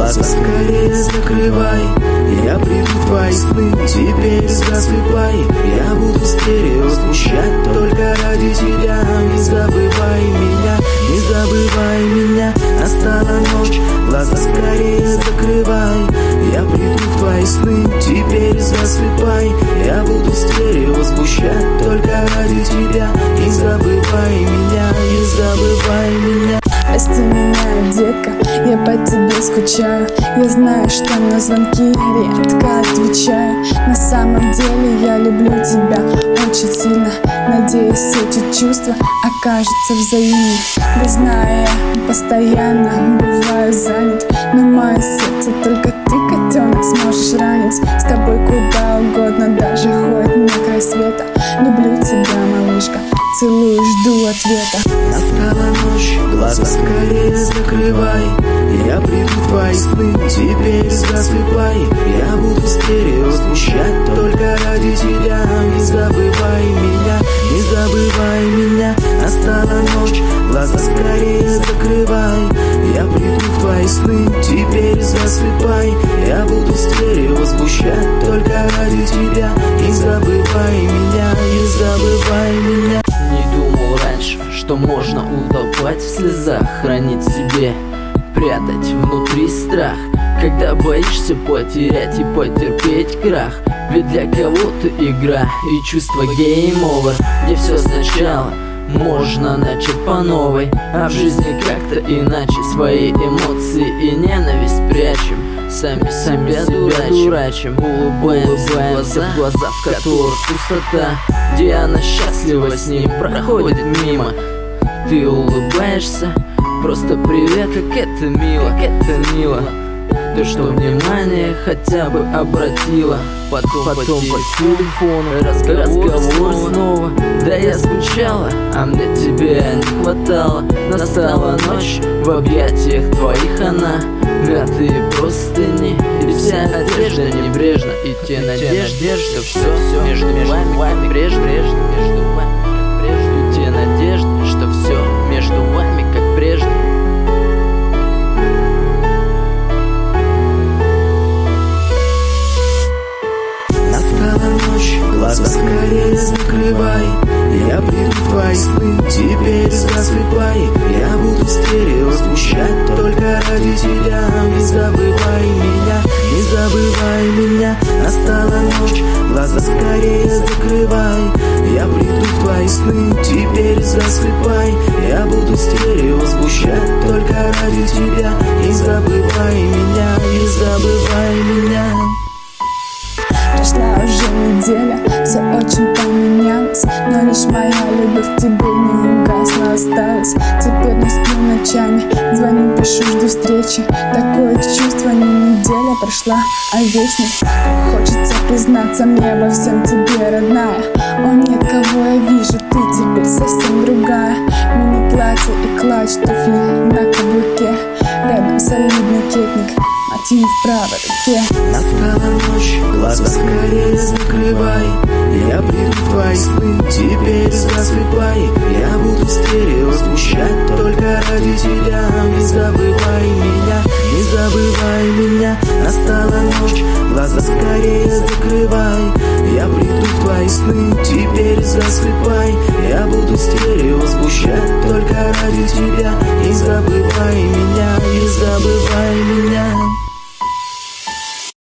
глаза скорее закрывай. Я приду в твои сны, теперь засыпай. Я буду стерео звучать только ради тебя. Не забывай меня, не забывай меня. Настала ночь, глаза скорее закрывай. Я приду в твои сны, теперь засыпай. Я буду стерео звучать только ради тебя. Не забывай меня, не забывай меня. Прости меня, детка, я по тебе скучаю. Я знаю, что на звонки редко отвечаю. На самом деле я люблю тебя очень сильно. Надеюсь, эти чувства окажутся взаимными. Да знаю, я постоянно бываю занят, но мое сердце только ты, котенок, сможешь ранить. С тобой куда угодно, даже хоть на край света. Люблю тебя, малышка, целую, жду ответа. Настала ночь, глаза скорее закрывай. Я приду в твои сны, теперь засыпай. Я буду стерео звучать только ради тебя. Не забывай меня, не забывай меня. Настала ночь, глаза скорее закрывай. Я приду в твои сны, теперь засыпай. Я буду стерео звучать только ради тебя. Не забывай меня, не забывай меня. Не думал раньше, что можно утопать в слезах, хранить в себе, прятать внутри страх, когда боишься потерять и потерпеть крах. Ведь для кого-то игра и чувство game over, где все сначала можно начать по новой. А в жизни как-то иначе, свои эмоции и ненависть прячем, сами себя дурачим. Улыбаемся в глаза, в которых пустота, где она счастлива с ним проходит мимо. Ты улыбаешься, просто привет, как это мило, как это мило. То, что внимание хотя бы обратила. Потом по телефону разговор снова. Да я скучала, а мне тебя не хватало. Настала ночь, в объятиях твоих она. Мятые простыни и вся одежда небрежно. И те надежды, что все между вами прежде. Между вами как прежде. И те надежды, что все между вами как прежде. Глаза скорее закрывай. Я приду в твои сны, теперь засыпай. Я буду стерео звучать только ради тебя. Не забывай меня, не забывай меня. Настала ночь, глаза скорее закрывай. Я приду в твои сны, теперь засыпай. Я буду стерео звучать только ради тебя. Не забывай меня, не забывай меня. Прошла уже неделя, все очень поменялось, но лишь моя любовь к тебе не угасла, осталась. Теперь не сплю ночами, звоню, пишу, жду встречи. Такое чувство, не неделя прошла, а вечность. Хочется признаться мне во всем тебе, родная. О нет, кого я вижу, ты теперь совсем другая. Мини-платье и клатч, туфли на каблуке. Рядом солидный кетник, мотив в правой руке. Настала ночь, глаза скорее закрывай. Я приду в твои сны, теперь засыпай. Я буду стерео звучать только ради тебя. Не забывай меня, не забывай меня. Настала ночь, глаза скорее закрывай. Я приду в твои сны, теперь засыпай. Я буду стерео звучать только ради тебя. Не забывай меня, не забывай меня.